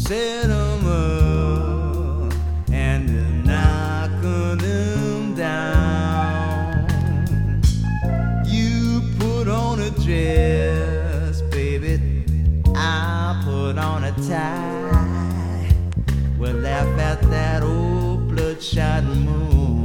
set 'em up and knocking 'em down. You put on a dress, baby, I put on a tie. We'll laugh at that old bloodshot moon.